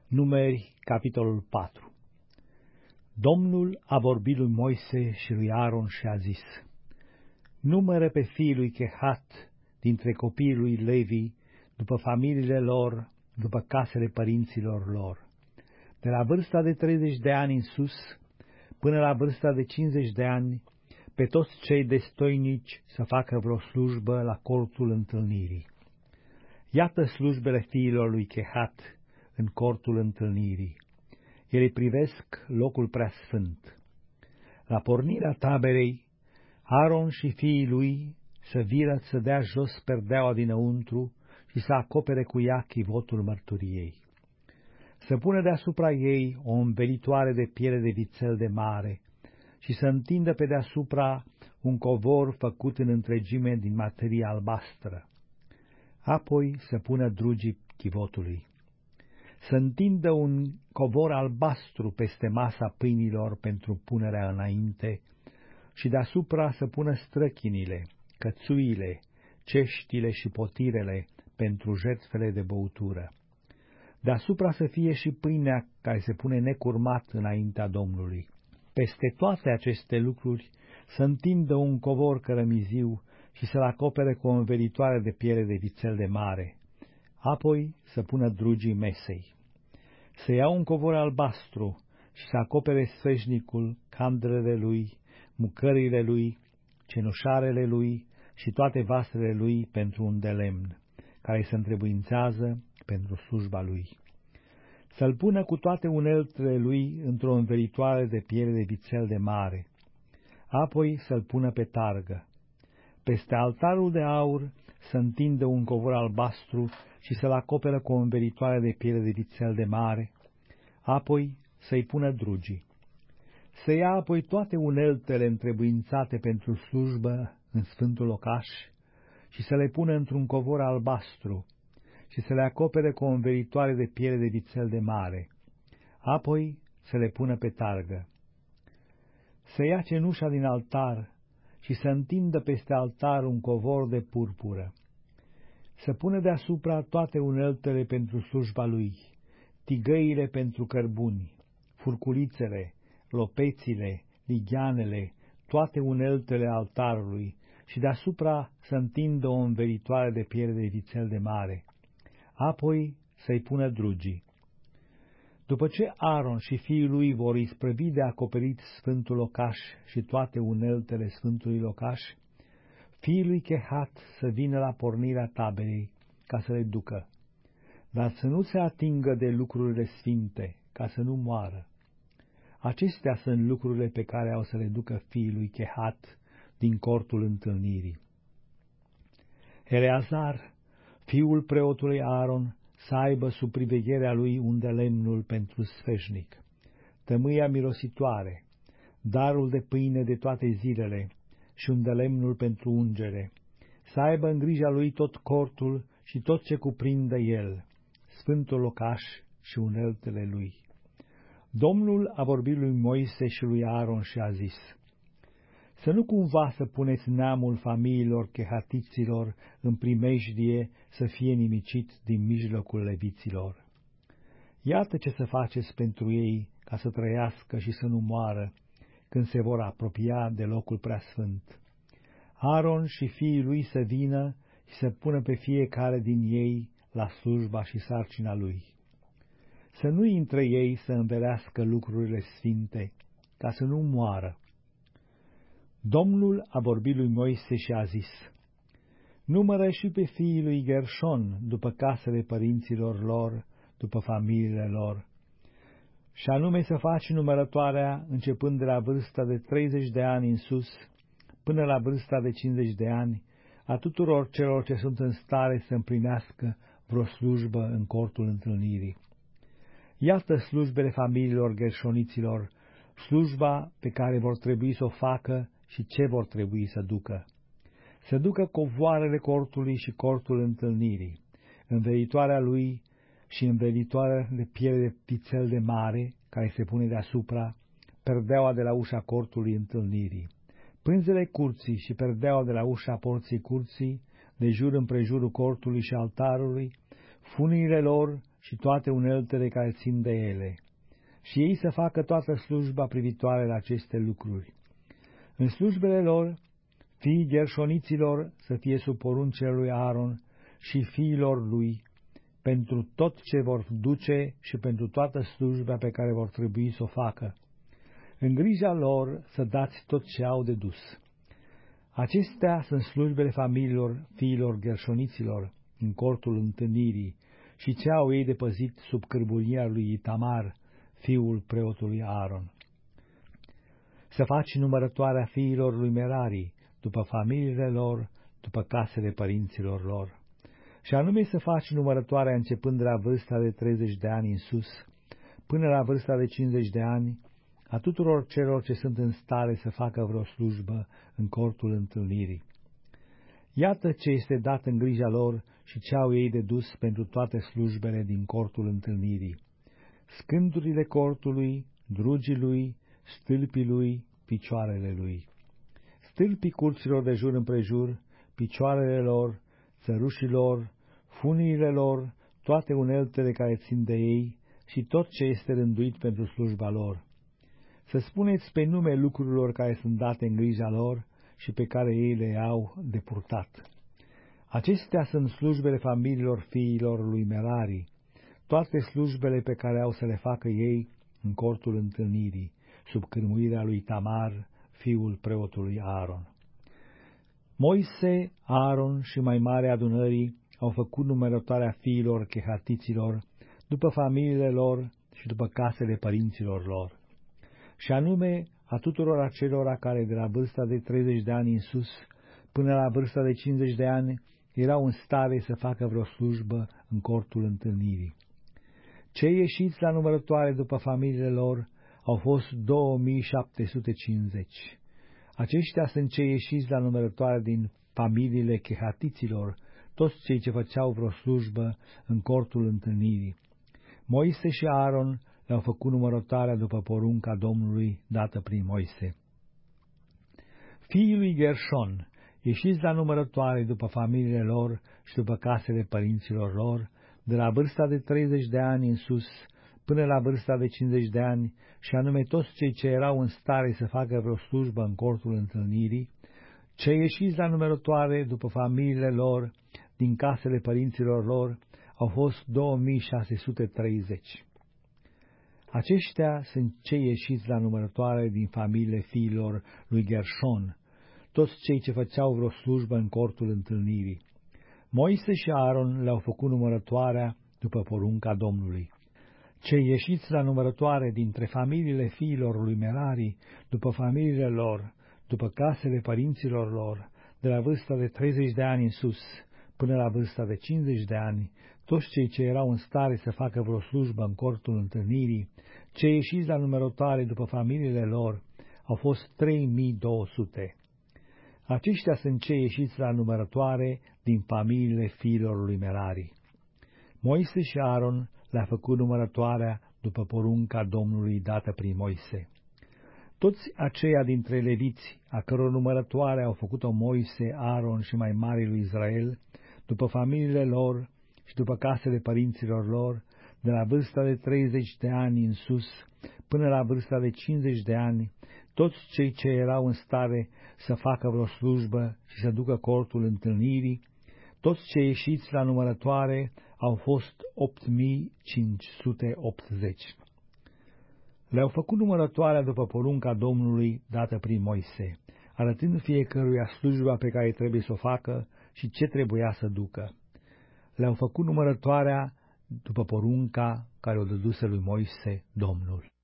Numeri, capitolul 4. Domnul a vorbit lui Moise și lui Aaron și a zis: numără pe fiii lui Chehat dintre copiii lui Levi, după familiile lor, după casele părinților lor, de la vârsta de 30 de ani în sus, până la vârsta de 50 de ani, pe toți cei destoinici să facă vreo slujbă la cortul întâlnirii. Iată slujbele fiilor lui Chehat în cortul întâlnirii. Ele privesc locul preasfânt. La pornirea taberei, Aaron și fiii lui să viră să dea jos perdeaua dinăuntru și să acopere cu ea chivotul mărturiei. Să pună deasupra ei o învelitoare de piele de vițel de mare și să întindă pe deasupra un covor făcut în întregime din materie albastră. Apoi să pună drugii chivotului. Să întindă un covor albastru peste masa pâinilor pentru punerea înainte și deasupra să pună străchinile, cățuile, ceștile și potirele pentru jertfele de băutură. Deasupra să fie și pâinea care se pune necurmat înaintea Domnului. Peste toate aceste lucruri să întindă un covor cărămiziu și să-l acopere cu o învelitoare de piele de vițel de mare. Apoi să pună drugii mesei. Să ia un covor albastru și să acopere sfeșnicul, candelele lui, mucările lui, cenușarele lui și toate vasele lui pentru un de lemn, care se întrebuințează pentru slujba lui. Să-l pună cu toate uneltele lui într-o învelitoare de piele de vițel de mare. Apoi să-l pună pe targă. Peste altarul de aur să întindă un covor albastru și să-l acoperă cu o învelitoare de piele de vițel de mare, apoi să-i pună drugii. Să ia apoi toate uneltele întrebuințate pentru slujbă în sfântul locaș și să le pună într-un covor albastru și să le acopere cu o învelitoare de piele de vițel de mare, apoi să le pună pe targă. Să ia cenușa din altar și să întindă peste altar un covor de purpură. Să pună deasupra toate uneltele pentru slujba lui, tigăile pentru cărbuni, furculițele, lopețile, ligheanele, toate uneltele altarului și deasupra să întindă o învelitoare de piele de vițel de mare, apoi să-i pună drugii. După ce Aaron și fiii lui vor isprăvi de acoperit sfântul locaș și toate uneltele sfântului locaș, fiii lui Chehat să vină la pornirea taberei ca să le ducă, dar să nu se atingă de lucrurile sfinte, ca să nu moară. Acestea sunt lucrurile pe care au să le ducă fiii lui Chehat din cortul întâlnirii. Eleazar, fiul preotului Aaron, să aibă sub privegherea lui un de lemnul pentru sfeșnic, tămâia mirositoare, darul de pâine de toate zilele și un de lemnul pentru ungere, să aibă în grija lui tot cortul și tot ce cuprinde el, sfântul locaș și uneltele lui. Domnul a vorbit lui Moise și lui Aaron și a zis: să nu cumva să puneți neamul familiilor chehatiților în primejdie să fie nimicit din mijlocul leviților. Iată ce să faceți pentru ei ca să trăiască și să nu moară când se vor apropia de locul preasfânt. Aaron și fiii lui să vină și să pună pe fiecare din ei la slujba și sarcina lui. Să nu intre ei să învelească lucrurile sfinte, ca să nu moară. Domnul a vorbit lui Moise și a zis: numără și pe fiii lui Gershon după casele părinților lor, după familiile lor, și anume să faci numărătoarea începând de la vârsta de 30 de ani în sus, până la vârsta de 50 de ani, a tuturor celor ce sunt în stare să împlinească vreo slujbă în cortul întâlnirii. Iată slujbele familiilor gershoniților, slujba pe care vor trebui să o facă și ce vor trebui să ducă. Să ducă covoarele cortului și cortul întâlnirii, învelitoarea lui și învelitoarea de piele de vițel de mare, care se pune deasupra, perdeaua de la ușa cortului întâlnirii, pânzele curții și perdeaua de la ușa porții curții, de jur împrejurul cortului și altarului, funiile lor și toate uneltele care țin de ele, și ei să facă toată slujba privitoare la aceste lucruri. În slujbele lor, fiii Gershoniților să fie sub poruncile lui Aaron și fiilor lui, pentru tot ce vor duce și pentru toată slujba pe care vor trebui să o facă. În grija lor să dați tot ce au de dus. Acestea sunt slujbele familiilor fiilor Gershoniților în cortul întâlnirii și ce au ei de păzit sub cârbulia lui Itamar, fiul preotului Aaron. Să faci numărătoarea fiilor lui Merari, după familiile lor, după casele părinților lor. Și anume să faci numărătoarea începând de la vârsta de 30 de ani în sus, până la vârsta de 50 de ani, a tuturor celor ce sunt în stare să facă vreo slujbă în cortul întâlnirii. Iată ce este dat în grija lor și ce au ei de dus pentru toate slujbele din cortul întâlnirii: scândurile cortului, drugii lui, stâlpii lui, picioarele lui, stâlpii curților de jur împrejur, picioarele lor, țărușii lor, funiile lor, toate uneltele care țin de ei și tot ce este rânduit pentru slujba lor. Să spuneți pe nume lucrurilor care sunt date în grija lor și pe care ei le au de purtat. Acestea sunt slujbele familiilor fiilor lui Merari, toate slujbele pe care au să le facă ei în cortul întâlnirii, sub cârmuirea lui Tamar, fiul preotului Aaron. Moise, Aaron și mai mare adunării au făcut numărătoarea fiilor chehatiților, după familiile lor și după casele părinților lor, și anume a tuturor acelora care de la vârsta de 30 de ani în sus până la vârsta de 50 de ani erau în stare să facă vreo slujbă în cortul întâlnirii. Cei ieșiți la numărătoare după familiile lor au fost 2750. Aceștia sunt cei ieșiți la numărătoare din familiile chehatiților, toți cei ce făceau vreo slujbă în cortul întâlnirii. Moise și Aaron le-au făcut numărătoarea după porunca Domnului dată prin Moise. Fiii lui Gershon, ieșiți la numărătoare după familiile lor și după casele părinților lor, de la vârsta de 30 de ani în sus până la vârsta de 50 de ani, și anume toți cei ce erau în stare să facă vreo slujbă în cortul întâlnirii, cei ieșiți la numărătoare după familiile lor din casele părinților lor, au fost 2630. Aceștia sunt cei ieșiți la numărătoare din familiile fiilor lui Gershon, toți cei ce făceau vreo slujbă în cortul întâlnirii. Moise și Aaron le-au făcut numărătoarea după porunca Domnului. Cei ieșiți la numărătoare dintre familiile fiilor lui Merari, după familiile lor, după casele părinților lor, de la vârsta de 30 de ani în sus, până la vârsta de 50 de ani, toți cei ce erau în stare să facă vreo slujbă în cortul întâlnirii, cei ieșiți la numărătoare după familiile lor, au fost 3200. Aceștia sunt cei ieșiți la numărătoare din familiile fiilor lui Merari. Moise și Aaron le-a făcut numărătoarea după porunca Domnului dată prin Moise. Toți aceia dintre leviți, a căror numărătoare au făcut-o Moise, Aaron și mai mari lui Israel, după familiile lor și după casele părinților lor, de la vârsta de 30 de ani în sus până la vârsta de 50 de ani, toți cei ce erau în stare să facă vreo slujbă și să ducă cortul întâlnirii, toți cei ieșiți la numărătoare au fost 8580. Le-au făcut numărătoarea după porunca Domnului dată prin Moise, arătând fiecăruia slujba pe care trebuie să o facă și ce trebuia să ducă. Le-au făcut numărătoarea după porunca care o dăduse lui Moise Domnul.